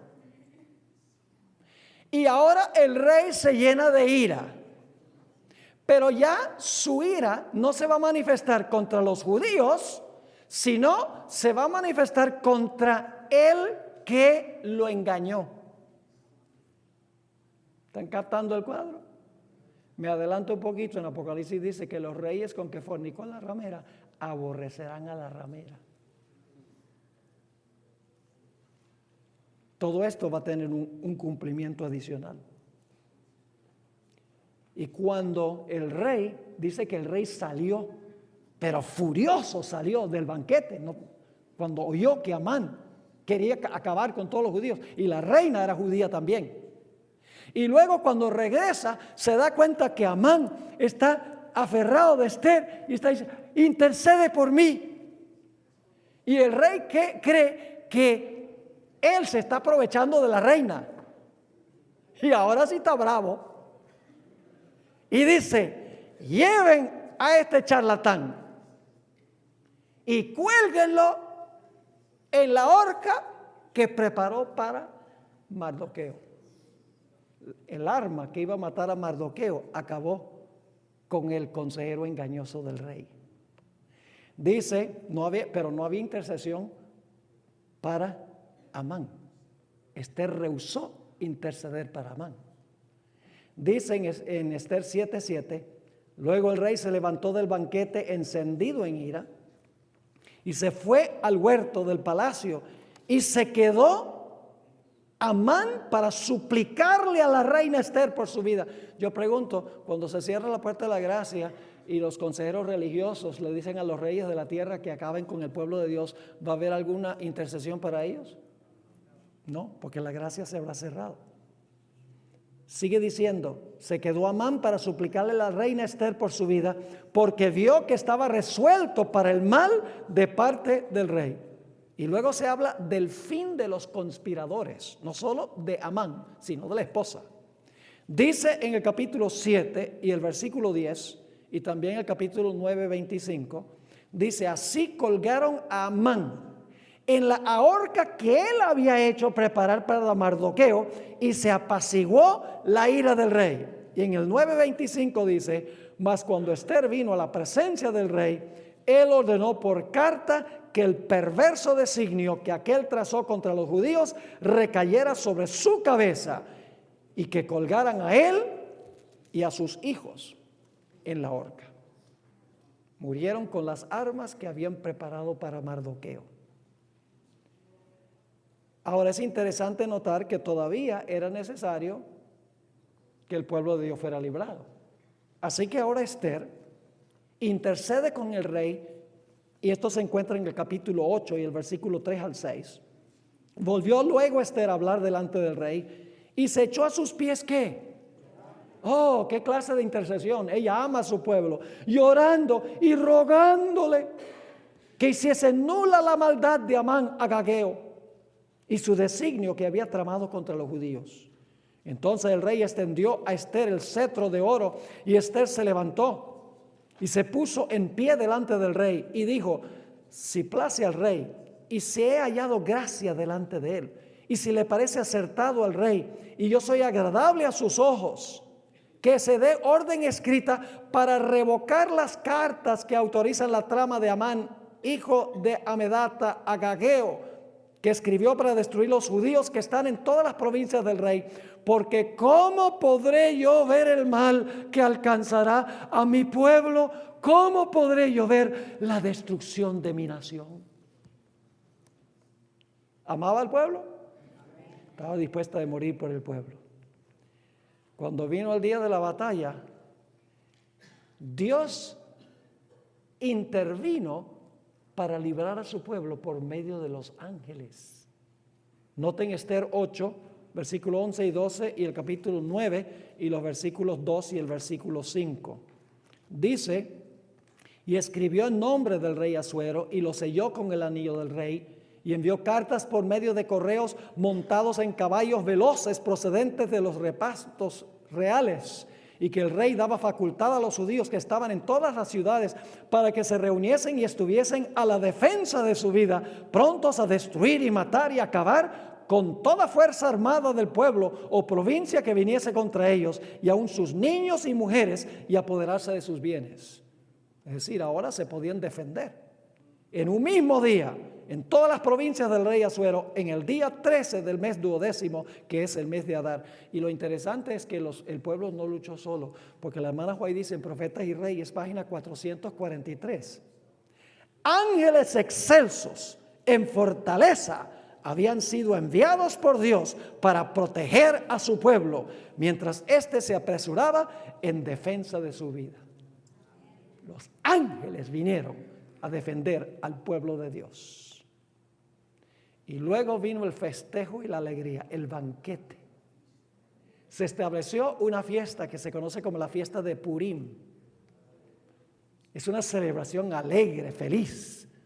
Y ahora el rey se llena de ira. Pero ya su ira no se va a manifestar contra los judíos, sino se va a manifestar contra el que lo engañó. ¿Están captando el cuadro? Me adelanto un poquito. En Apocalipsis dice que los reyes con que fornicó la ramera aborrecerán a la ramera. Todo esto va a tener un, un cumplimiento adicional. Y cuando el rey, dice que el rey salió, pero furioso salió del banquete, ¿no? Cuando oyó que Amán quería acabar con todos los judíos, y la reina era judía también. Y luego cuando regresa, se da cuenta que Amán está aferrado de Esther y está diciendo: intercede por mí. Y el rey que cree que él se está aprovechando de la reina. Y ahora sí está bravo. Y dice, lleven a este charlatán y cuélguenlo en la horca que preparó para Mardoqueo. El arma que iba a matar a Mardoqueo acabó con el consejero engañoso del rey. Dice, no había, pero no había intercesión para Amán. Esther rehusó interceder para Amán. Dice en, en Esther siete siete, luego el rey se levantó del banquete encendido en ira y se fue al huerto del palacio y se quedó Amán para suplicarle a la reina Esther por su vida. Yo pregunto, cuando se cierra la puerta de la gracia y los consejeros religiosos le dicen a los reyes de la tierra que acaben con el pueblo de Dios, ¿va a haber alguna intercesión para ellos? No, porque la gracia se habrá cerrado. Sigue diciendo, se quedó Amán para suplicarle a la reina Esther por su vida, porque vio que estaba resuelto para el mal de parte del rey. Y luego se habla del fin de los conspiradores, no solo de Amán, sino de la esposa. Dice en el capítulo siete y el versículo diez, y también el capítulo nueve, veinticinco, dice, así colgaron a Amán en la horca que él había hecho preparar para Mardoqueo, y se apaciguó la ira del rey. Y en el nueve veinticinco dice, mas cuando Esther vino a la presencia del rey, él ordenó por carta que el perverso designio que aquel trazó contra los judíos recayera sobre su cabeza y que colgaran a él y a sus hijos en la horca. Murieron con las armas que habían preparado para Mardoqueo. Ahora es interesante notar que todavía era necesario que el pueblo de Dios fuera librado. Así que ahora Esther intercede con el rey, y esto se encuentra en el capítulo ocho y el versículo tres al seis. Volvió luego Esther a hablar delante del rey y se echó a sus pies, ¿qué? Oh, qué clase de intercesión. Ella ama a su pueblo, llorando y rogándole que hiciese nula la maldad de Amán agageo y su designio que había tramado contra los judíos. Entonces el rey extendió a Esther el cetro de oro, y Esther se levantó y se puso en pie delante del rey y dijo, si place al rey y si he hallado gracia delante de él, y si le parece acertado al rey y yo soy agradable a sus ojos, que se dé orden escrita para revocar las cartas que autorizan la trama de Amán, hijo de Amedata, agageo, que escribió para destruir los judíos que están en todas las provincias del rey, porque ¿cómo podré yo ver el mal que alcanzará a mi pueblo? ¿Cómo podré yo ver la destrucción de mi nación? ¿Amaba al pueblo? Estaba dispuesta a morir por el pueblo. Cuando vino el día de la batalla, Dios intervino para librar a su pueblo por medio de los ángeles. Noten Esther ocho, versículo once y doce, y el capítulo nueve y los versículos dos y el versículo cinco. Dice, y escribió en nombre del rey Asuero y lo selló con el anillo del rey, y envió cartas por medio de correos montados en caballos veloces procedentes de los repastos reales, y que el rey daba facultad a los judíos que estaban en todas las ciudades para que se reuniesen y estuviesen a la defensa de su vida, prontos a destruir y matar y acabar con toda fuerza armada del pueblo o provincia que viniese contra ellos, y aun sus niños y mujeres, y apoderarse de sus bienes. Es decir, ahora se podían defender. En un mismo día, en todas las provincias del rey Asuero, en el día trece del mes duodécimo, que es el mes de Adar. Y lo interesante es que los, el pueblo no luchó solo, porque la hermana Juay dice en Profetas y Reyes, página cuatrocientos cuarenta y tres, ángeles excelsos en fortaleza habían sido enviados por Dios para proteger a su pueblo, mientras éste se apresuraba en defensa de su vida. Los ángeles vinieron a defender al pueblo de Dios. Y luego vino el festejo y la alegría, el banquete. Se estableció una fiesta que se conoce como la fiesta de Purim. Es una celebración alegre, feliz,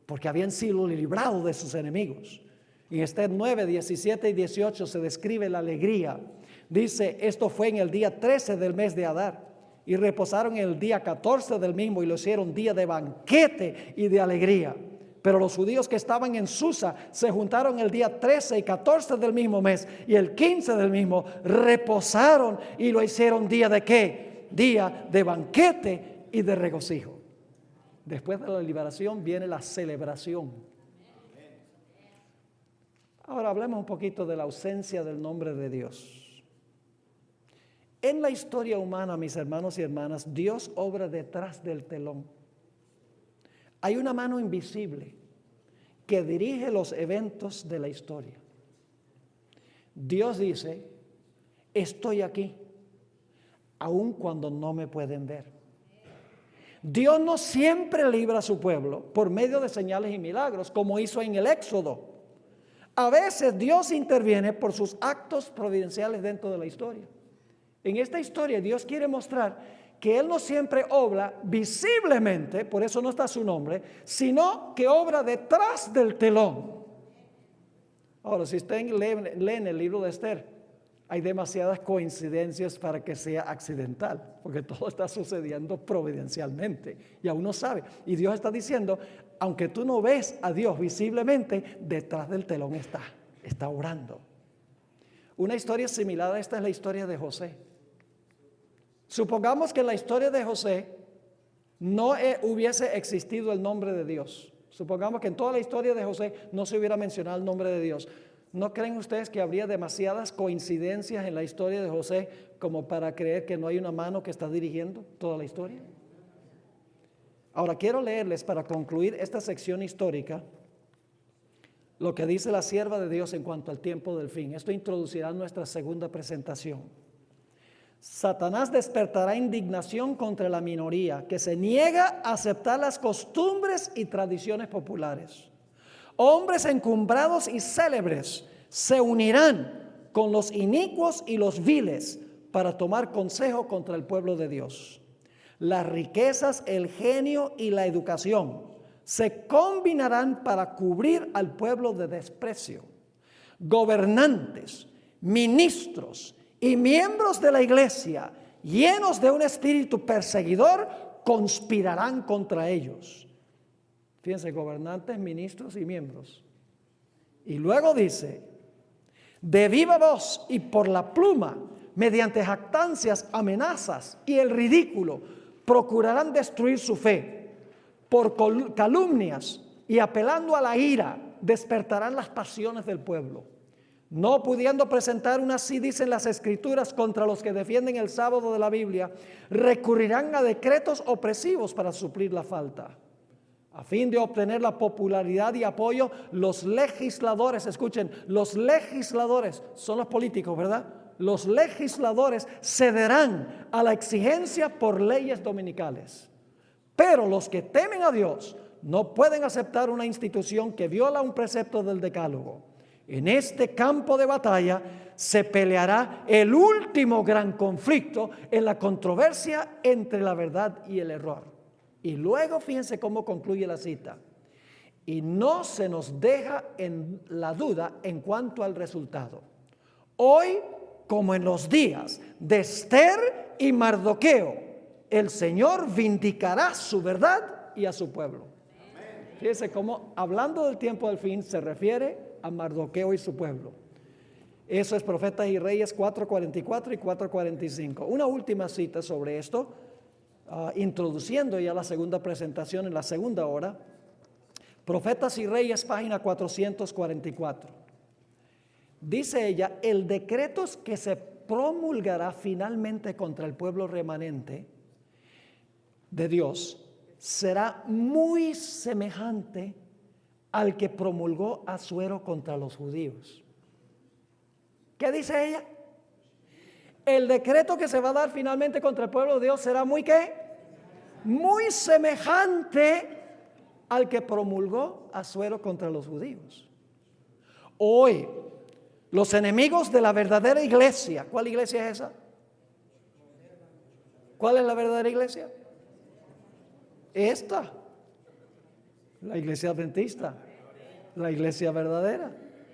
porque habían sido librados de sus enemigos. En Esther nueve, diecisiete y dieciocho se describe la alegría. Dice, esto fue en el día trece del mes de Adar, y reposaron en el día catorce del mismo, y lo hicieron día de banquete y de alegría. Pero los judíos que estaban en Susa se juntaron el día trece y catorce del mismo mes, y el quince del mismo reposaron y lo hicieron día de ¿qué? Día de banquete y de regocijo. Después de la liberación viene la celebración. Ahora hablemos un poquito de la ausencia del nombre de Dios. En la historia humana, mis hermanos y hermanas, Dios obra detrás del telón. Hay una mano invisible que dirige los eventos de la historia. Dios dice, estoy aquí, aun cuando no me pueden ver. Dios no siempre libra a su pueblo por medio de señales y milagros, como hizo en el Éxodo. A veces Dios interviene por sus actos providenciales dentro de la historia. En esta historia Dios quiere mostrar que Él no siempre obra visiblemente, por eso no está su nombre, sino que obra detrás del telón. Ahora, si ustedes leen, leen el libro de Esther, hay demasiadas coincidencias para que sea accidental, porque todo está sucediendo providencialmente y aún no sabe. Y Dios está diciendo, aunque tú no ves a Dios visiblemente, detrás del telón está, está orando. Una historia similar a esta es la historia de José. Supongamos que en la historia de José no eh, hubiese existido el nombre de Dios. Supongamos que en toda la historia de José no se hubiera mencionado el nombre de Dios. ¿No creen ustedes que habría demasiadas coincidencias en la historia de José como para creer que no hay una mano que está dirigiendo toda la historia? Ahora quiero leerles para concluir esta sección histórica lo que dice la sierva de Dios en cuanto al tiempo del fin. Esto introducirá nuestra segunda presentación. Satanás despertará indignación contra la minoría que se niega a aceptar las costumbres y tradiciones populares. Hombres encumbrados y célebres se unirán con los inicuos y los viles para tomar consejo contra el pueblo de Dios. Las riquezas, el genio y la educación se combinarán para cubrir al pueblo de desprecio. Gobernantes, ministros y miembros de la iglesia, llenos de un espíritu perseguidor, conspirarán contra ellos. Fíjense, gobernantes, ministros y miembros. Y luego dice, de viva voz y por la pluma, mediante jactancias, amenazas y el ridículo, procurarán destruir su fe. Por calumnias y apelando a la ira, despertarán las pasiones del pueblo. No pudiendo presentar una así, dicen las escrituras, contra los que defienden el sábado de la Biblia, recurrirán a decretos opresivos para suplir la falta. A fin de obtener la popularidad y apoyo, los legisladores, escuchen, los legisladores son los políticos, ¿verdad? Los legisladores cederán a la exigencia por leyes dominicales. Pero los que temen a Dios no pueden aceptar una institución que viola un precepto del decálogo. En este campo de batalla se peleará el último gran conflicto en la controversia entre la verdad y el error. Y luego fíjense cómo concluye la cita. Y no se nos deja en la duda en cuanto al resultado. Hoy, como en los días de Esther y Mardoqueo, el Señor vindicará su verdad y a su pueblo. Amén. Fíjense cómo, hablando del tiempo del fin, se refiere a Mardoqueo y su pueblo. Eso es Profetas y Reyes cuatro cuarenta y cuatro y cuatro cuarenta y cinco. Una última cita sobre esto. Uh, introduciendo ya la segunda presentación en la segunda hora. Profetas y Reyes, página cuatrocientos cuarenta y cuatro. Dice ella, el decreto que se promulgará finalmente contra el pueblo remanente de Dios será muy semejante al que promulgó Asuero contra los judíos. ¿Qué dice ella? El decreto que se va a dar finalmente contra el pueblo de Dios será muy ¿qué? Muy semejante al que promulgó Asuero contra los judíos. Hoy, los enemigos de la verdadera iglesia, ¿cuál iglesia es esa? ¿Cuál es la verdadera iglesia? Esta. La iglesia adventista, la iglesia verdadera.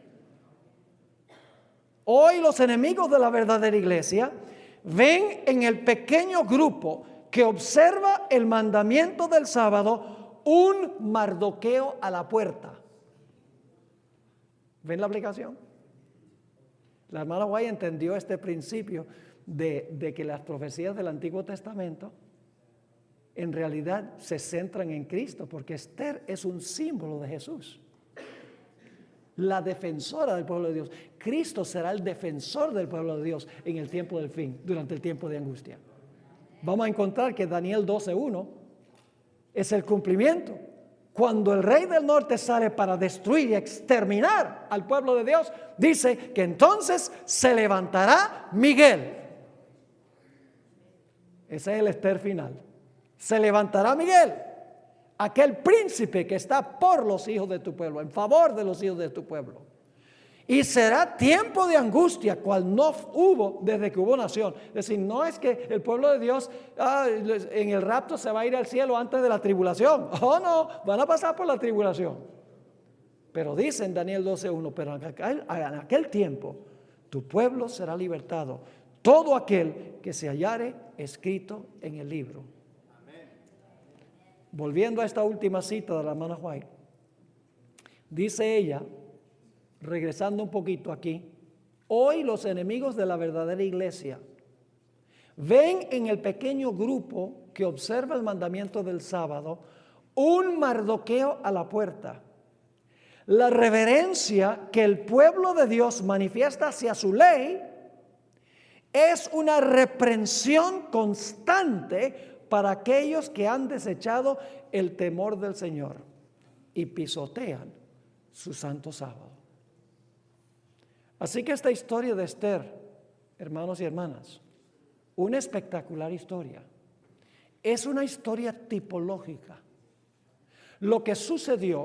Hoy los enemigos de la verdadera iglesia ven en el pequeño grupo que observa el mandamiento del sábado un Mardoqueo a la puerta. ¿Ven la aplicación? La hermana White entendió este principio de, de que las profecías del Antiguo Testamento en realidad se centran en Cristo, porque Esther es un símbolo de Jesús, la defensora del pueblo de Dios. Cristo será el defensor del pueblo de Dios en el tiempo del fin, durante el tiempo de angustia. Vamos a encontrar que Daniel doce uno es el cumplimiento. Cuando el rey del norte sale para destruir y exterminar al pueblo de Dios, dice que entonces se levantará Miguel. Ese es el Esther final. Se levantará Miguel, aquel príncipe que está por los hijos de tu pueblo, en favor de los hijos de tu pueblo. Y será tiempo de angustia, cual no hubo desde que hubo nación. Es decir, no es que el pueblo de Dios ah, en el rapto se va a ir al cielo antes de la tribulación. Oh, no, van a pasar por la tribulación. Pero dice en Daniel doce uno, pero en aquel, en aquel tiempo tu pueblo será libertado, todo aquel que se hallare escrito en el libro. Volviendo a esta última cita de la hermana White, dice ella, regresando un poquito aquí, hoy los enemigos de la verdadera iglesia ven en el pequeño grupo que observa el mandamiento del sábado un Mardoqueo a la puerta. La reverencia que el pueblo de Dios manifiesta hacia su ley es una reprensión constante para aquellos que han desechado el temor del Señor y pisotean su santo sábado. Así que esta historia de Esther, hermanos y hermanas, una espectacular historia, es una historia tipológica. Lo que sucedió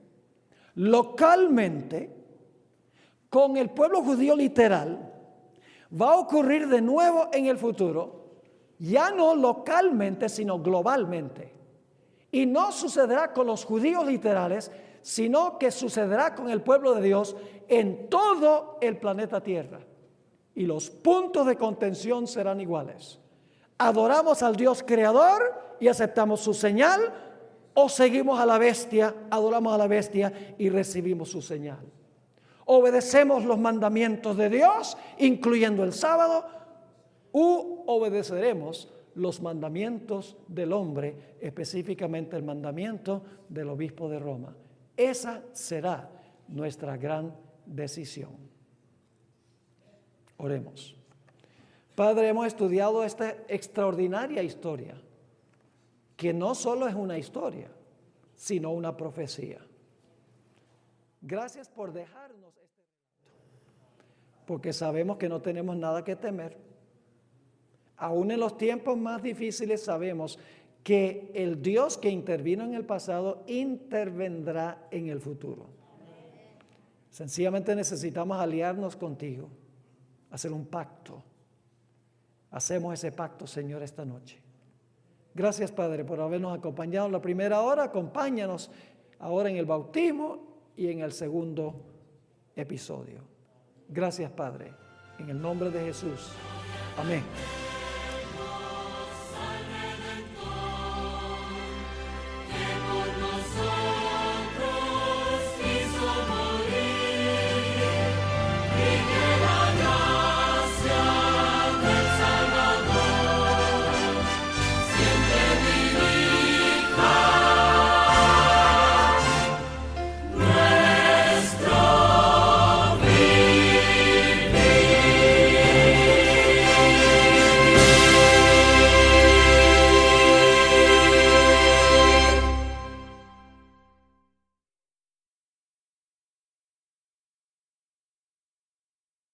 localmente con el pueblo judío literal va a ocurrir de nuevo en el futuro, ya no localmente, sino globalmente. Y no sucederá con los judíos literales, sino que sucederá con el pueblo de Dios en todo el planeta Tierra. Y los puntos de contención serán iguales. ¿Adoramos al Dios creador y aceptamos su señal? ¿O seguimos a la bestia, adoramos a la bestia y recibimos su señal? ¿Obedecemos los mandamientos de Dios, incluyendo el sábado? ¿U obedeceremos los mandamientos del hombre, específicamente el mandamiento del obispo de Roma? Esa será nuestra gran decisión. Oremos. Padre, hemos estudiado esta extraordinaria historia, que no solo es una historia, sino una profecía. Gracias por dejarnos este relato, porque sabemos que no tenemos nada que temer. Aún en los tiempos más difíciles sabemos que el Dios que intervino en el pasado intervendrá en el futuro. Sencillamente necesitamos aliarnos contigo, hacer un pacto. Hacemos ese pacto, Señor, esta noche. Gracias, Padre, por habernos acompañado en la primera hora. Acompáñanos ahora en el bautismo y en el segundo episodio. Gracias, Padre, en el nombre de Jesús. Amén.